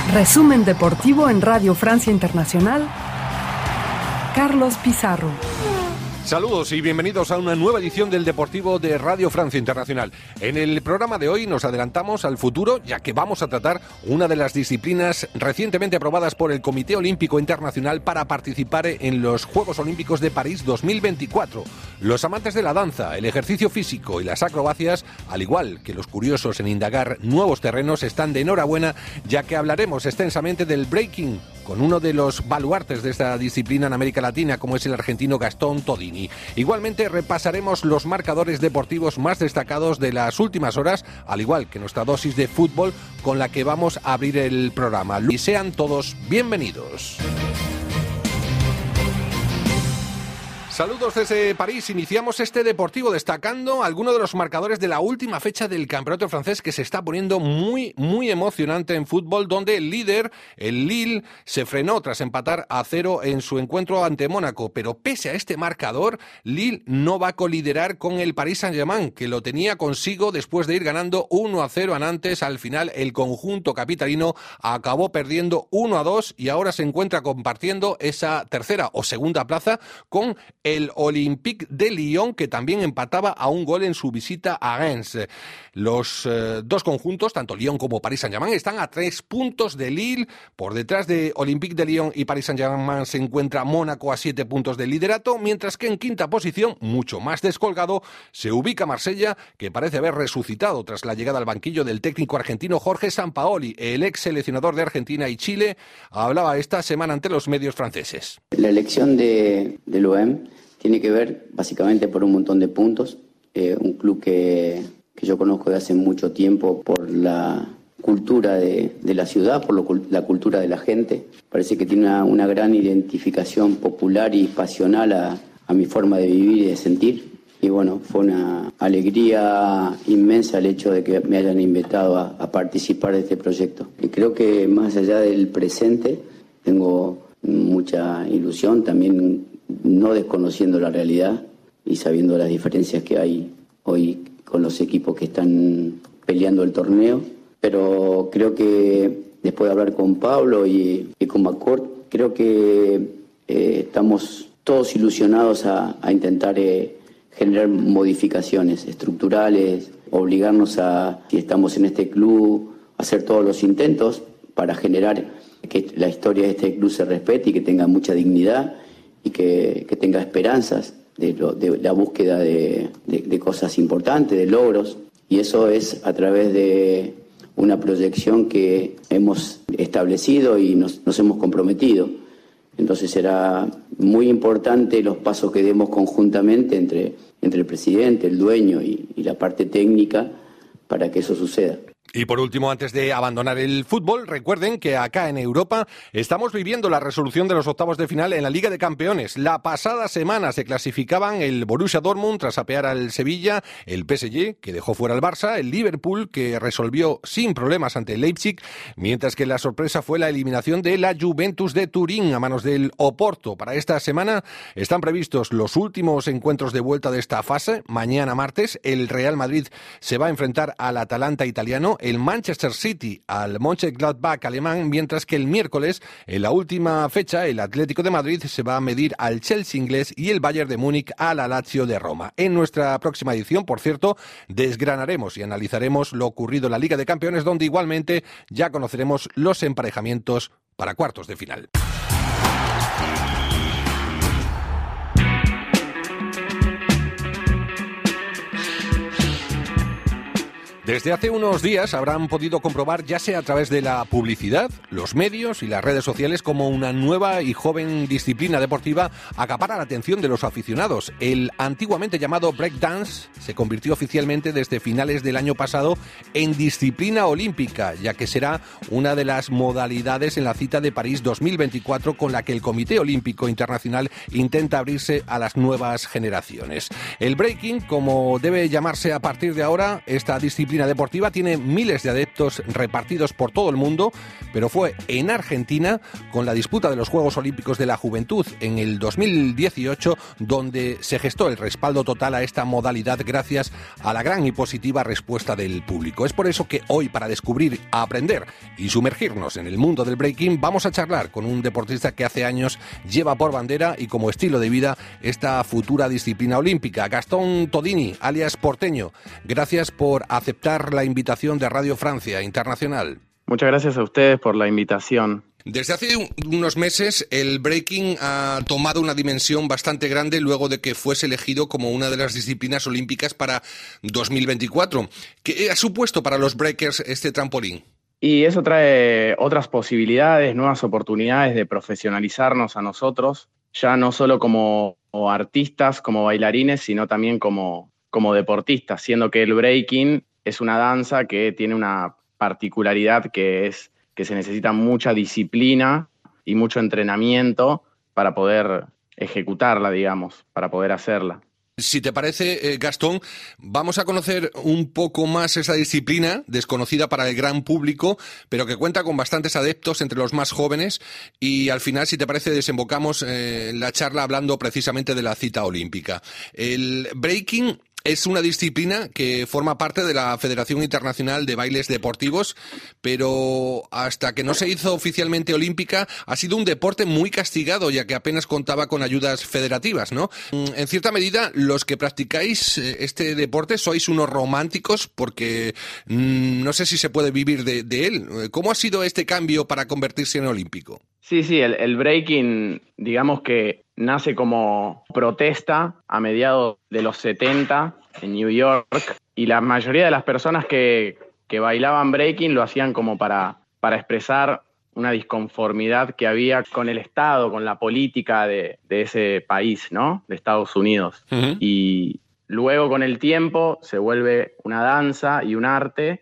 Resumen deportivo en Radio Francia Internacional. Carlos Pizarro. Saludos y bienvenidos a una nueva edición del Deportivo de Radio Francia Internacional. En el programa de hoy nos adelantamos al futuro, ya que vamos a tratar una de las disciplinas recientemente aprobadas por el Comité Olímpico Internacional para participar en los Juegos Olímpicos de París 2024. Los amantes de la danza, el ejercicio físico y las acrobacias, al igual que los curiosos en indagar nuevos terrenos, están de enhorabuena, ya que hablaremos extensamente del breaking, con uno de los baluartes de esta disciplina en América Latina, como es el argentino Gastón Todini. Igualmente repasaremos los marcadores deportivos más destacados de las últimas horas, al igual que nuestra dosis de fútbol con la que vamos a abrir el programa. Y sean todos bienvenidos. Saludos desde París. Iniciamos este deportivo destacando algunos de los marcadores de la última fecha del campeonato francés, que se está poniendo muy emocionante en fútbol, donde el líder, el Lille, se frenó tras empatar a 0 en su encuentro ante Mónaco. Pero pese a este marcador, Lille no va a coliderar con el Paris Saint-Germain, que lo tenía consigo después de ir ganando 1-0 a Nantes. Al final, el conjunto capitalino acabó perdiendo 1-2 y ahora se encuentra compartiendo esa tercera o segunda plaza con el Olympique de Lyon, que también empataba a un gol en su visita a Reims. Los dos conjuntos, tanto Lyon como Paris Saint-Germain, están a 3 puntos de Lille. Por detrás de Olympique de Lyon y Paris Saint-Germain se encuentra Mónaco a 7 puntos del liderato, mientras que en quinta posición, mucho más descolgado, se ubica Marsella, que parece haber resucitado tras la llegada al banquillo del técnico argentino Jorge Sampaoli. El ex seleccionador de Argentina y Chile hablaba esta semana ante los medios franceses. La elección de l'OM tiene que ver básicamente por un montón de puntos. Un club que yo conozco de hace mucho tiempo por la cultura de la ciudad, por la cultura de la gente. Parece que tiene una gran identificación popular y pasional a mi forma de vivir y de sentir. Y bueno, fue una alegría inmensa el hecho de que me hayan invitado a participar de este proyecto. Y creo que más allá del presente, tengo mucha ilusión, también no desconociendo la realidad y sabiendo las diferencias que hay hoy con los equipos que están peleando el torneo. Pero creo que después de hablar con Pablo y con McCourt, creo que estamos todos ilusionados a intentar generar modificaciones estructurales, obligarnos a, si estamos en este club, a hacer todos los intentos para generar que la historia de este club se respete y que tenga mucha dignidad y que tenga esperanzas de la búsqueda de cosas importantes, de logros. Y eso es a través de una proyección que hemos establecido y nos hemos comprometido. Entonces será muy importante los pasos que demos conjuntamente entre el presidente, el dueño y la parte técnica para que eso suceda. Y por último, antes de abandonar el fútbol, recuerden que acá en Europa estamos viviendo la resolución de los octavos de final en la Liga de Campeones. La pasada semana se clasificaban el Borussia Dortmund tras apear al Sevilla, el PSG, que dejó fuera al Barça, el Liverpool, que resolvió sin problemas ante el Leipzig, mientras que la sorpresa fue la eliminación de la Juventus de Turín a manos del Oporto. Para esta semana están previstos los últimos encuentros de vuelta de esta fase. Mañana martes el Real Madrid se va a enfrentar al Atalanta italiano, el Manchester City al Mönchengladbach alemán, mientras que el miércoles, en la última fecha, el Atlético de Madrid se va a medir al Chelsea inglés y el Bayern de Múnich a la Lazio de Roma. En nuestra próxima edición, por cierto, desgranaremos y analizaremos lo ocurrido en la Liga de Campeones, donde igualmente ya conoceremos los emparejamientos para cuartos de final. Desde hace unos días habrán podido comprobar, ya sea a través de la publicidad, los medios y las redes sociales, como una nueva y joven disciplina deportiva acapara la atención de los aficionados. El antiguamente llamado breakdance se convirtió oficialmente desde finales del año pasado en disciplina olímpica, ya que será una de las modalidades en la cita de París 2024 con la que el Comité Olímpico Internacional intenta abrirse a las nuevas generaciones. El breaking, como debe llamarse a partir de ahora, esta disciplina disciplina deportiva tiene miles de adeptos repartidos por todo el mundo, pero fue en Argentina, con la disputa de los Juegos Olímpicos de la Juventud en el 2018, donde se gestó el respaldo total a esta modalidad gracias a la gran y positiva respuesta del público. Es por eso que hoy, para descubrir, aprender y sumergirnos en el mundo del breaking, vamos a charlar con un deportista que hace años lleva por bandera y como estilo de vida esta futura disciplina olímpica. Gastón Todini, alias Porteño, gracias por aceptar la invitación de Radio Francia Internacional. Muchas gracias a ustedes por la invitación. Desde hace unos meses el breaking ha tomado una dimensión bastante grande luego de que fuese elegido como una de las disciplinas olímpicas para 2024. ¿Qué ha supuesto para los breakers este trampolín? Y eso trae otras posibilidades, nuevas oportunidades de profesionalizarnos a nosotros, ya no solo como artistas, como bailarines, sino también como deportistas, siendo que el breaking es una danza que tiene una particularidad que es que se necesita mucha disciplina y mucho entrenamiento para poder ejecutarla, digamos, para poder hacerla. Si te parece, Gastón, vamos a conocer un poco más esa disciplina, desconocida para el gran público, pero que cuenta con bastantes adeptos entre los más jóvenes, y al final, si te parece, desembocamos la charla hablando precisamente de la cita olímpica. El breaking es una disciplina que forma parte de la Federación Internacional de Bailes Deportivos, pero hasta que no se hizo oficialmente olímpica ha sido un deporte muy castigado, ya que apenas contaba con ayudas federativas, ¿no? En cierta medida, los que practicáis este deporte sois unos románticos porque no sé si se puede vivir de él. ¿Cómo ha sido este cambio para convertirse en olímpico? Sí, el breaking, digamos que nace como protesta a mediados de los 70 en New York, y la mayoría de las personas que bailaban breaking lo hacían como para expresar una disconformidad que había con el Estado, con la política de ese país, ¿no? De Estados Unidos. Uh-huh. Y luego, con el tiempo, se vuelve una danza y un arte,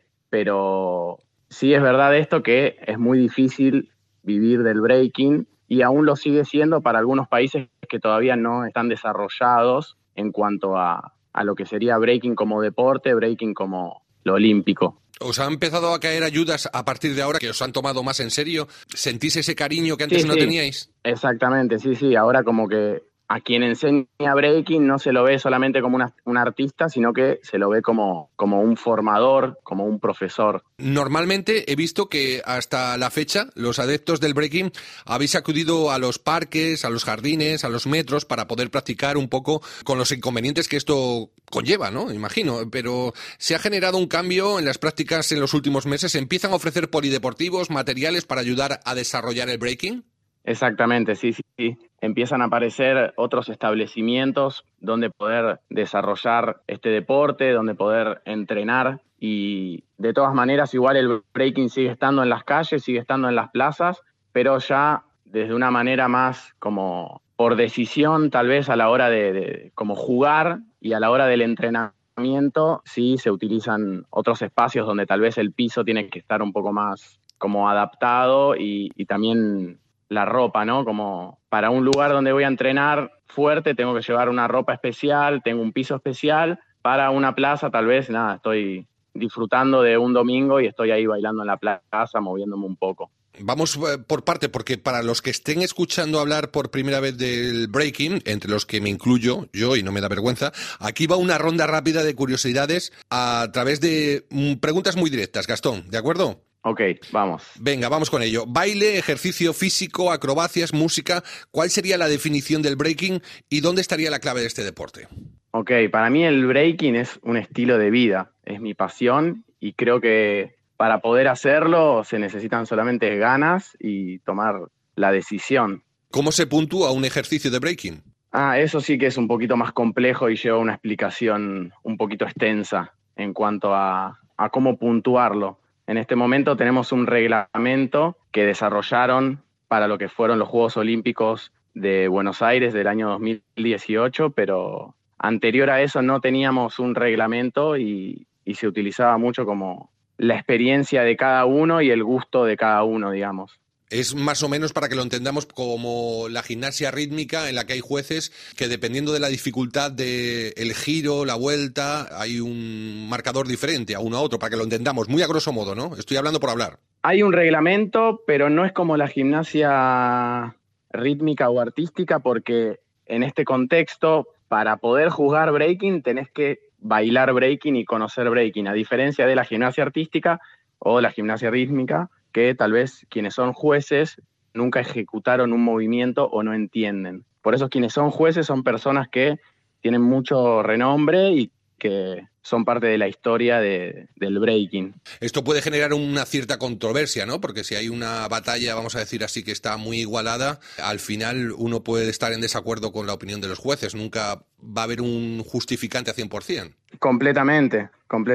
pero sí es verdad esto que es muy difícil vivir del breaking, y aún lo sigue siendo para algunos países que todavía no están desarrollados en cuanto a lo que sería breaking como deporte, breaking como lo olímpico. ¿Os han empezado a caer ayudas a partir de ahora que os han tomado más en serio? ¿Sentís ese cariño que antes no teníais? Exactamente, sí. Ahora como que a quien enseña breaking no se lo ve solamente como un artista, sino que se lo ve como un formador, como un profesor. Normalmente he visto que hasta la fecha los adeptos del breaking habéis acudido a los parques, a los jardines, a los metros para poder practicar un poco con los inconvenientes que esto conlleva, ¿no? Imagino. Pero se ha generado un cambio en las prácticas en los últimos meses. ¿Empiezan a ofrecer polideportivos, materiales para ayudar a desarrollar el breaking? Exactamente, sí. Empiezan a aparecer otros establecimientos donde poder desarrollar este deporte, donde poder entrenar, y de todas maneras igual el breaking sigue estando en las calles, sigue estando en las plazas, pero ya desde una manera más como por decisión, tal vez a la hora de como jugar, y a la hora del entrenamiento sí se utilizan otros espacios donde tal vez el piso tiene que estar un poco más como adaptado, y también la ropa, ¿no? Como para un lugar donde voy a entrenar fuerte tengo que llevar una ropa especial, tengo un piso especial. Para una plaza tal vez, estoy disfrutando de un domingo y estoy ahí bailando en la plaza, moviéndome un poco. Vamos por parte, porque para los que estén escuchando hablar por primera vez del breaking, entre los que me incluyo yo y no me da vergüenza, aquí va una ronda rápida de curiosidades a través de preguntas muy directas, Gastón, ¿de acuerdo? Ok, vamos. Venga, vamos con ello. Baile, ejercicio físico, acrobacias, música. ¿Cuál sería la definición del breaking y dónde estaría la clave de este deporte? Ok, para mí el breaking es un estilo de vida, es mi pasión, y creo que para poder hacerlo se necesitan solamente ganas y tomar la decisión. ¿Cómo se puntúa un ejercicio de breaking? Eso sí que es un poquito más complejo y lleva una explicación un poquito extensa en cuanto a cómo puntuarlo. En este momento tenemos un reglamento que desarrollaron para lo que fueron los Juegos Olímpicos de Buenos Aires del año 2018, pero anterior a eso no teníamos un reglamento y se utilizaba mucho como la experiencia de cada uno y el gusto de cada uno, digamos. Es más o menos, para que lo entendamos, como la gimnasia rítmica, en la que hay jueces que, dependiendo de la dificultad del giro, la vuelta, hay un marcador diferente a uno a otro, para que lo entendamos, muy a grosso modo, ¿no? Estoy hablando por hablar. Hay un reglamento, pero no es como la gimnasia rítmica o artística, porque en este contexto, para poder jugar breaking, tenés que bailar breaking y conocer breaking, a diferencia de la gimnasia artística o la gimnasia rítmica, que tal vez quienes son jueces nunca ejecutaron un movimiento o no entienden. Por eso quienes son jueces son personas que tienen mucho renombre y que son parte de la historia del breaking. Esto puede generar una cierta controversia, ¿no? Porque si hay una batalla, vamos a decir así, que está muy igualada, al final uno puede estar en desacuerdo con la opinión de los jueces. Nunca va a haber un justificante a 100%. Completamente,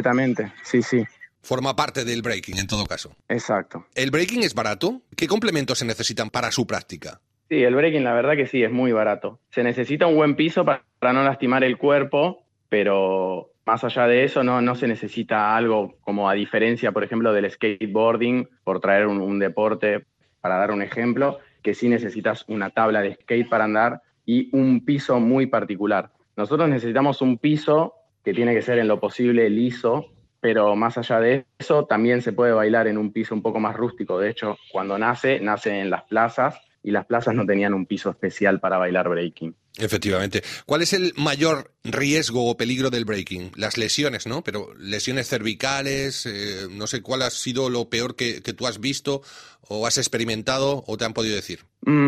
sí. Forma parte del breaking, en todo caso. Exacto. ¿El breaking es barato? ¿Qué complementos se necesitan para su práctica? Sí, el breaking la verdad que sí, es muy barato. Se necesita un buen piso para no lastimar el cuerpo, pero más allá de eso no se necesita algo como, a diferencia, por ejemplo, del skateboarding, por traer un deporte, para dar un ejemplo, que sí necesitas una tabla de skate para andar y un piso muy particular. Nosotros necesitamos un piso que tiene que ser en lo posible liso, pero más allá de eso también se puede bailar en un piso un poco más rústico. De hecho, cuando nace en las plazas, y las plazas no tenían un piso especial para bailar breaking. Efectivamente. ¿Cuál es el mayor riesgo o peligro del breaking? Las lesiones, ¿no? Pero lesiones cervicales, no sé, ¿cuál ha sido lo peor que tú has visto o has experimentado o te han podido decir?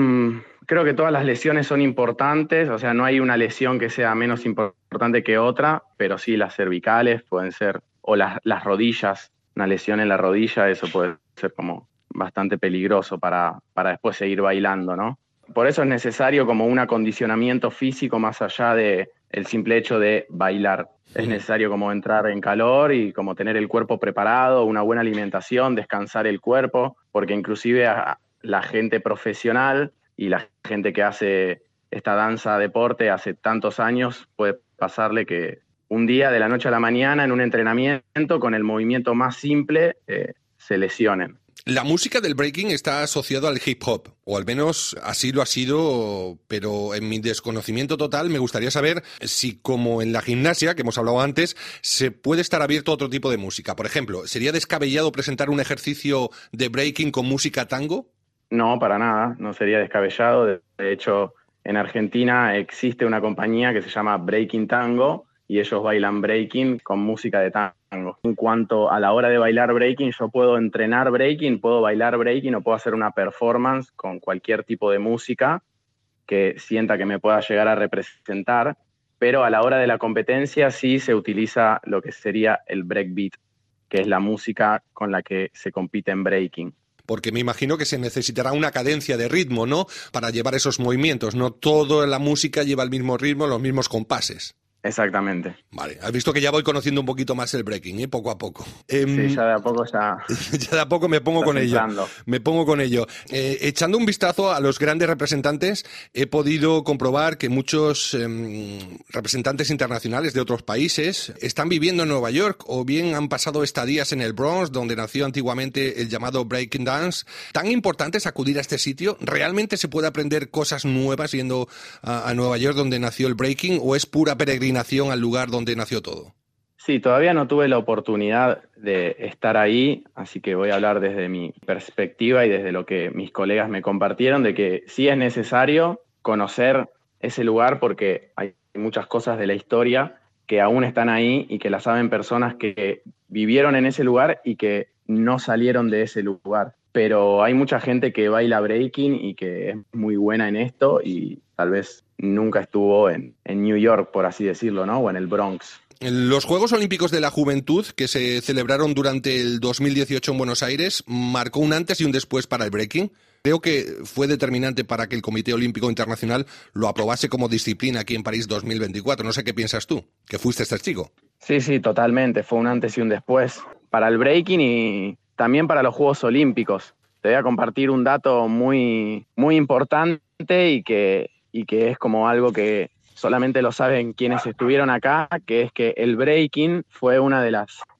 Creo que todas las lesiones son importantes, o sea, no hay una lesión que sea menos importante que otra, pero sí las cervicales pueden ser, o las rodillas, una lesión en la rodilla, eso puede ser como bastante peligroso para después seguir bailando, ¿no? Por eso es necesario como un acondicionamiento físico más allá de el simple hecho de bailar. Es necesario como entrar en calor y como tener el cuerpo preparado, una buena alimentación, descansar el cuerpo, porque inclusive a la gente profesional y la gente que hace esta danza deporte hace tantos años, puede pasarle que un día, de la noche a la mañana, en un entrenamiento, con el movimiento más simple, se lesionen. La música del breaking está asociada al hip hop, o al menos así lo ha sido, pero en mi desconocimiento total me gustaría saber si, como en la gimnasia, que hemos hablado antes, se puede estar abierto a otro tipo de música. Por ejemplo, ¿sería descabellado presentar un ejercicio de breaking con música tango? No, para nada, no sería descabellado. De hecho, en Argentina existe una compañía que se llama Breaking Tango, y ellos bailan breaking con música de tango. En cuanto a la hora de bailar breaking, yo puedo entrenar breaking, puedo bailar breaking o puedo hacer una performance con cualquier tipo de música que sienta que me pueda llegar a representar, pero a la hora de la competencia sí se utiliza lo que sería el breakbeat, que es la música con la que se compite en breaking. Porque me imagino que se necesitará una cadencia de ritmo, ¿no?, para llevar esos movimientos. No toda la música lleva el mismo ritmo, los mismos compases. Exactamente. Vale, has visto que ya voy conociendo un poquito más el breaking, ¿eh? Poco a poco. Sí, ya de a poco ya... Ya de a poco me pongo con ello. Me pongo con ello. Echando un vistazo a los grandes representantes, he podido comprobar que muchos representantes internacionales de otros países están viviendo en Nueva York, o bien han pasado estadías en el Bronx, donde nació antiguamente el llamado breaking dance. ¿Tan importante es acudir a este sitio? ¿Realmente se puede aprender cosas nuevas yendo a Nueva York, donde nació el breaking, o es pura peregrinación al lugar donde nació todo? Sí, todavía no tuve la oportunidad de estar ahí, así que voy a hablar desde mi perspectiva y desde lo que mis colegas me compartieron, de que sí es necesario conocer ese lugar, porque hay muchas cosas de la historia que aún están ahí y que las saben personas que vivieron en ese lugar y que no salieron de ese lugar. Pero hay mucha gente que baila breaking y que es muy buena en esto y tal vez nunca estuvo en New York, por así decirlo, ¿no? O en el Bronx. Los Juegos Olímpicos de la Juventud, que se celebraron durante el 2018 en Buenos Aires, marcó un antes y un después para el breaking. Creo que fue determinante para que el Comité Olímpico Internacional lo aprobase como disciplina aquí en París 2024. No sé qué piensas tú, que fuiste testigo. Sí, totalmente. Fue un antes y un después para el breaking y también para los Juegos Olímpicos. Te voy a compartir un dato muy, muy importante y que es como algo que solamente lo saben quienes estuvieron acá, que es que el breaking fue una de las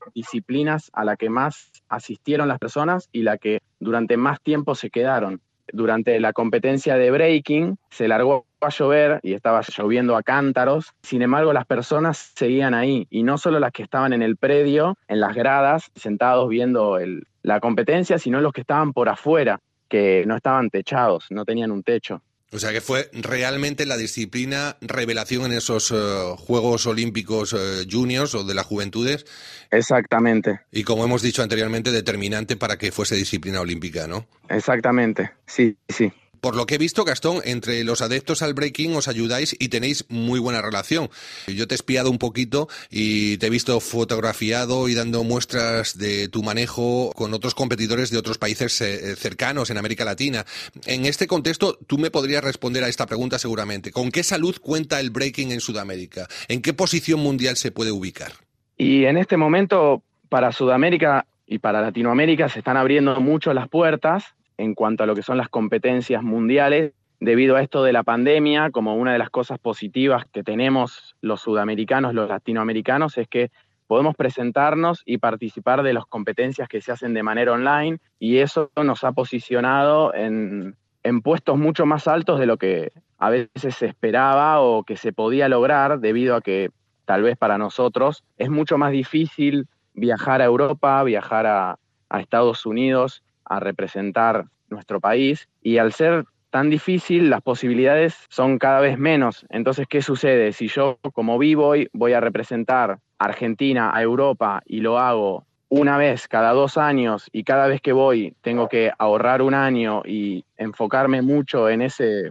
disciplinas a la que más asistieron las personas y la que durante más tiempo se quedaron. Durante la competencia de breaking se largó a llover y estaba lloviendo a cántaros. Sin embargo, las personas seguían ahí, y no solo las que estaban en el predio, en las gradas, sentados viendo la competencia, sino los que estaban por afuera, que no estaban techados, no tenían un techo. O sea que fue realmente la disciplina revelación en esos Juegos Olímpicos Juniors o de las juventudes. Exactamente. Y como hemos dicho anteriormente, determinante para que fuese disciplina olímpica, ¿no? Exactamente, sí. Por lo que he visto, Gastón, entre los adeptos al breaking os ayudáis y tenéis muy buena relación. Yo te he espiado un poquito y te he visto fotografiado y dando muestras de tu manejo con otros competidores de otros países cercanos en América Latina. En este contexto, tú me podrías responder a esta pregunta seguramente. ¿Con qué salud cuenta el breaking en Sudamérica? ¿En qué posición mundial se puede ubicar? Y en este momento, para Sudamérica y para Latinoamérica, se están abriendo mucho las puertas en cuanto a lo que son las competencias mundiales, debido a esto de la pandemia. Como una de las cosas positivas que tenemos los sudamericanos, los latinoamericanos, es que podemos presentarnos y participar de las competencias que se hacen de manera online, y eso nos ha posicionado en puestos mucho más altos de lo que a veces se esperaba o que se podía lograr, debido a que tal vez para nosotros es mucho más difícil viajar a Europa, viajar a Estados Unidos, a representar nuestro país, y al ser tan difícil las posibilidades son cada vez menos. Entonces, ¿qué sucede? Si yo como b-boy voy a representar a Argentina a Europa y lo hago una vez cada 2 años, y cada vez que voy tengo que ahorrar un año y enfocarme mucho en ese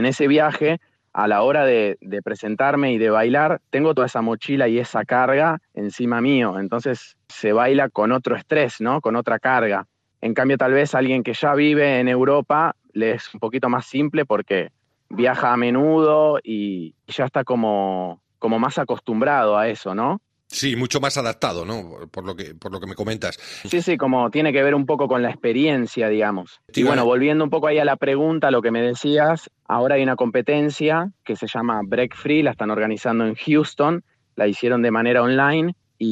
viaje, a la hora de presentarme y de bailar, tengo toda esa mochila y esa carga encima mío. Entonces se baila con otro estrés, ¿no? Con otra carga. En cambio, tal vez alguien que ya vive en Europa le es un poquito más simple porque viaja a menudo y ya está como más acostumbrado a eso, ¿no? Sí, mucho más adaptado, ¿no? Por lo que me comentas. Sí, como tiene que ver un poco con la experiencia, digamos. Y bueno, volviendo un poco ahí a la pregunta, lo que me decías, ahora hay una competencia que se llama Break Free, la están organizando en Houston, la hicieron de manera online,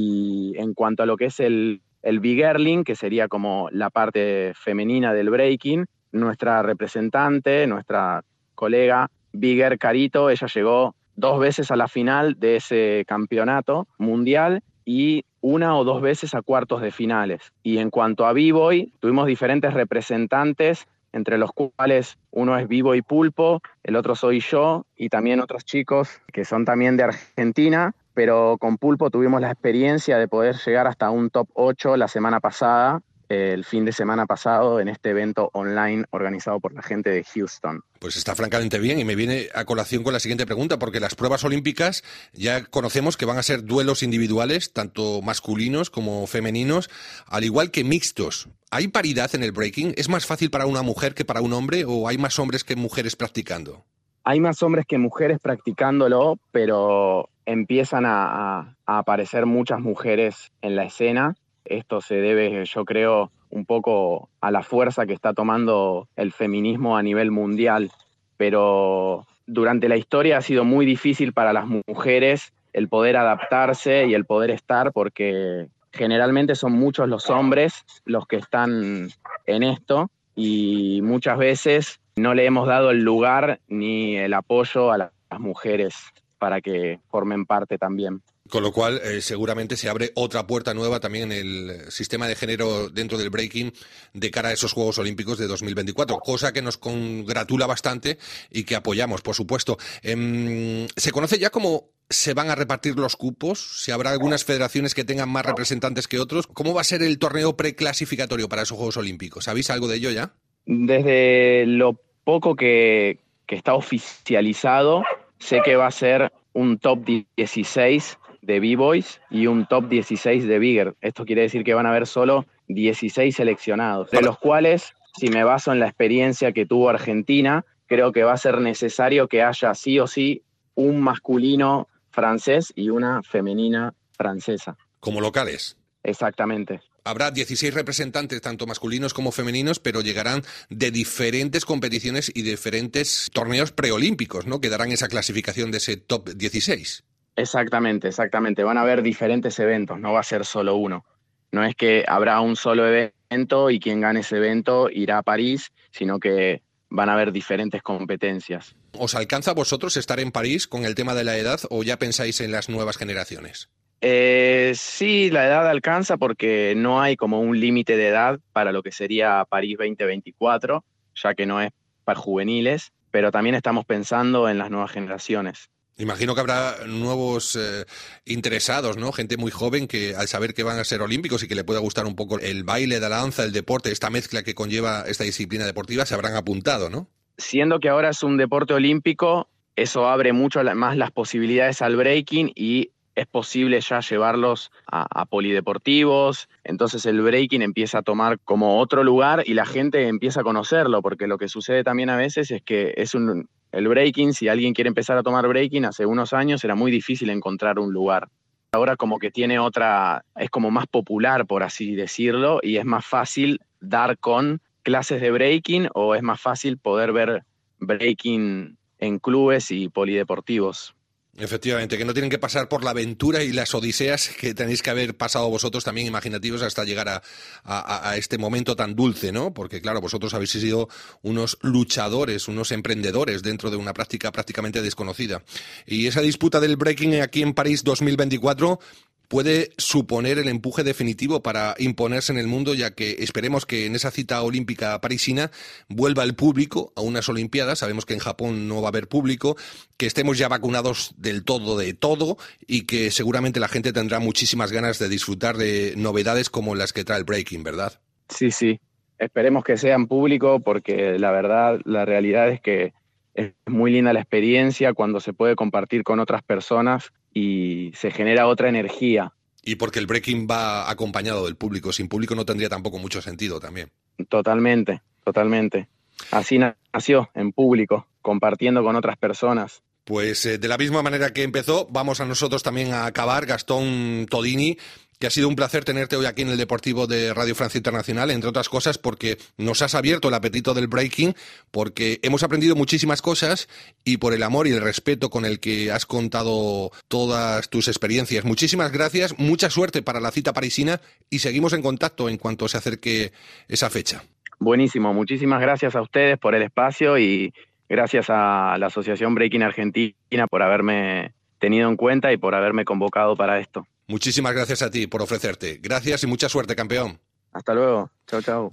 y en cuanto a lo que es el B-Girling, que sería como la parte femenina del breaking, nuestra representante, nuestra colega Bigger Carito, ella llegó 2 veces a la final de ese campeonato mundial y 1 o 2 veces a cuartos de finales. Y en cuanto a B-Boy, tuvimos diferentes representantes, entre los cuales uno es B-Boy Pulpo, el otro soy yo, y también otros chicos que son también de Argentina, pero con Pulpo tuvimos la experiencia de poder llegar hasta un top 8 la semana pasada, el fin de semana pasado, en este evento online organizado por la gente de Houston. Pues está francamente bien, y me viene a colación con la siguiente pregunta, porque las pruebas olímpicas ya conocemos que van a ser duelos individuales, tanto masculinos como femeninos, al igual que mixtos. ¿Hay paridad en el breaking? ¿Es más fácil para una mujer que para un hombre, o hay más hombres que mujeres practicando? Hay más hombres que mujeres practicándolo, pero empiezan a aparecer muchas mujeres en la escena. Esto se debe, yo creo, un poco a la fuerza que está tomando el feminismo a nivel mundial. Pero durante la historia ha sido muy difícil para las mujeres el poder adaptarse y el poder estar, porque generalmente son muchos los hombres los que están en esto, y muchas veces no le hemos dado el lugar ni el apoyo a las mujeres para que formen parte también. Con lo cual, seguramente se abre otra puerta nueva también en el sistema de género dentro del breaking de cara a esos Juegos Olímpicos de 2024, cosa que nos congratula bastante y que apoyamos, por supuesto. ¿Se conoce ya cómo se van a repartir los cupos? ¿Si habrá algunas federaciones que tengan más representantes que otros? ¿Cómo va a ser el torneo preclasificatorio para esos Juegos Olímpicos? ¿Sabéis algo de ello ya? Desde lo poco que está oficializado, sé que va a ser un top 16 de B-Boys y un top 16 de Bigger. Esto quiere decir que van a haber solo 16 seleccionados, de los cuales, si me baso en la experiencia que tuvo Argentina, creo que va a ser necesario que haya sí o sí un masculino francés y una femenina francesa. ¿Como locales? Exactamente. Habrá 16 representantes, tanto masculinos como femeninos, pero llegarán de diferentes competiciones y diferentes torneos preolímpicos, ¿no? Que darán esa clasificación de ese top 16. Exactamente. Van a haber diferentes eventos, no va a ser solo uno. No es que habrá un solo evento y quien gane ese evento irá a París, sino que van a haber diferentes competencias. ¿Os alcanza a vosotros estar en París con el tema de la edad o ya pensáis en las nuevas generaciones? Sí, la edad alcanza porque no hay como un límite de edad para lo que sería París 2024, ya que no es para juveniles, pero también estamos pensando en las nuevas generaciones. Imagino que habrá nuevos interesados, ¿no? Gente muy joven que al saber que van a ser olímpicos y que le pueda gustar un poco el baile, la danza, el deporte, esta mezcla que conlleva esta disciplina deportiva, se habrán apuntado, ¿no? Siendo que ahora es un deporte olímpico, eso abre mucho más las posibilidades al breaking y es posible ya llevarlos a polideportivos. Entonces el breaking empieza a tomar como otro lugar y la gente empieza a conocerlo, porque lo que sucede también a veces es que el breaking, si alguien quiere empezar a tomar breaking, hace unos años era muy difícil encontrar un lugar. Ahora como que es como más popular, por así decirlo, y es más fácil dar con clases de breaking o es más fácil poder ver breaking en clubes y polideportivos. Efectivamente, que no tienen que pasar por la aventura y las odiseas que tenéis que haber pasado vosotros también imaginativos hasta llegar a este momento tan dulce, ¿no? Porque claro, vosotros habéis sido unos luchadores, unos emprendedores dentro de una práctica prácticamente desconocida. Y esa disputa del breaking aquí en París 2024 puede suponer el empuje definitivo para imponerse en el mundo, ya que esperemos que en esa cita olímpica parisina vuelva el público a unas Olimpiadas. Sabemos que en Japón no va a haber público, que estemos ya vacunados del todo de todo y que seguramente la gente tendrá muchísimas ganas de disfrutar de novedades como las que trae el breaking, ¿verdad? Sí. Esperemos que sean público porque la verdad, la realidad es que es muy linda la experiencia cuando se puede compartir con otras personas y se genera otra energía. Y porque el breaking va acompañado del público. Sin público no tendría tampoco mucho sentido también. Totalmente. Así nació, en público, compartiendo con otras personas. Pues de la misma manera que empezó, vamos a nosotros también a acabar. Gastón Todini, que ha sido un placer tenerte hoy aquí en el Deportivo de Radio Francia Internacional, entre otras cosas porque nos has abierto el apetito del breaking, porque hemos aprendido muchísimas cosas y por el amor y el respeto con el que has contado todas tus experiencias. Muchísimas gracias, mucha suerte para la cita parisina y seguimos en contacto en cuanto se acerque esa fecha. Buenísimo, muchísimas gracias a ustedes por el espacio y gracias a la Asociación Breaking Argentina por haberme tenido en cuenta y por haberme convocado para esto. Muchísimas gracias a ti por ofrecerte. Gracias y mucha suerte, campeón. Hasta luego. Chau.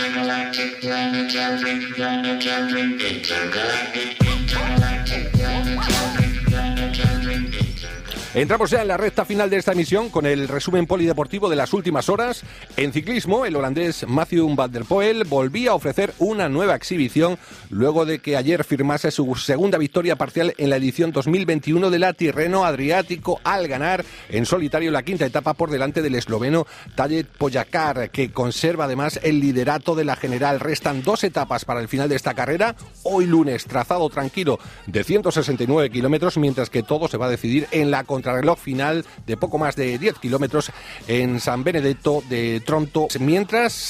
Entramos ya en la recta final de esta emisión con el resumen polideportivo de las últimas horas. En ciclismo, el holandés Mathieu van der Poel volvía a ofrecer una nueva exhibición luego de que ayer firmase su segunda victoria parcial en la edición 2021 de la Tirreno Adriático al ganar en solitario la quinta etapa por delante del esloveno Tadej Pogačar, que conserva además el liderato de la general. Restan 2 etapas para el final de esta carrera. Hoy lunes, trazado tranquilo de 169 kilómetros, mientras que todo se va a decidir en la contrarreloj final de poco más de 10 kilómetros en San Benedetto de Tronto, mientras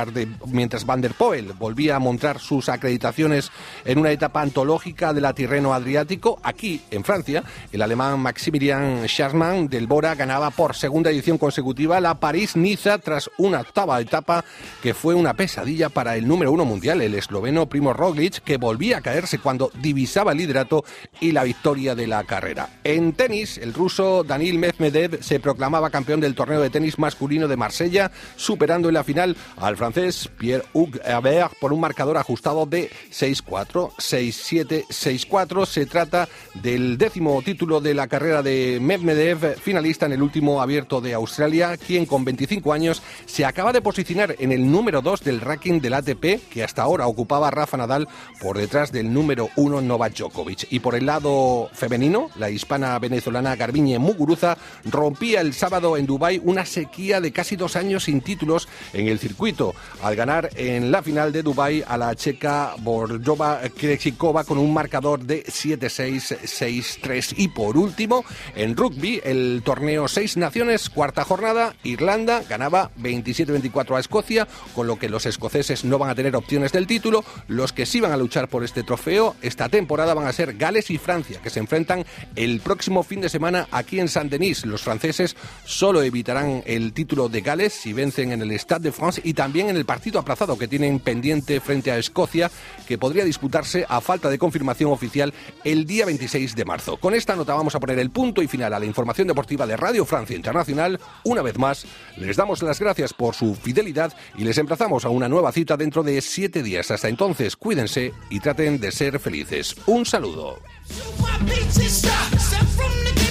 Van der Poel volvía a mostrar sus acreditaciones en una etapa antológica de la Tirreno Adriático. Aquí, en Francia, el alemán Maximilian Schachmann del Bora ganaba por segunda edición consecutiva la París-Niza tras una octava etapa que fue una pesadilla para el número 1 mundial, el esloveno Primo Roglic, que volvía a caerse cuando divisaba el liderato y la victoria de la carrera. En tenis, el ruso Daniil Medvedev se proclamaba campeón del torneo de tenis masculino de Marsella, superando en la final al francés Pierre-Hugues Herbert por un marcador ajustado de 6-4, 6-7, 6-4. Se trata del 10º título de la carrera de Medvedev, finalista en el último Abierto de Australia, quien con 25 años se acaba de posicionar en el número 2 del ranking del ATP, que hasta ahora ocupaba Rafa Nadal por detrás del número 1 Novak Djokovic. Y por el lado femenino, la hispana venezolana Garbiñe Muguruza rompía el sábado en Dubái una sequía de casi 2 años sin títulos en el circuito, al ganar en la final de Dubái a la checa Borjova Krejcikova con un marcador de 7-6, 6-3. Y por último, en rugby, el torneo 6 Naciones, cuarta jornada, Irlanda ganaba 27-24 a Escocia, con lo que los escoceses no van a tener opciones del título. Los que sí van a luchar por este trofeo esta temporada van a ser Gales y Francia, que se enfrentan el próximo fin de semana semana aquí en Saint-Denis. Los franceses solo evitarán el título de Gales si vencen en el Stade de France y también en el partido aplazado que tienen pendiente frente a Escocia, que podría disputarse a falta de confirmación oficial el día 26 de marzo. Con esta nota vamos a poner el punto y final a la información deportiva de Radio Francia Internacional. Una vez más, les damos las gracias por su fidelidad y les emplazamos a una nueva cita dentro de 7 días. Hasta entonces, cuídense y traten de ser felices. Un saludo.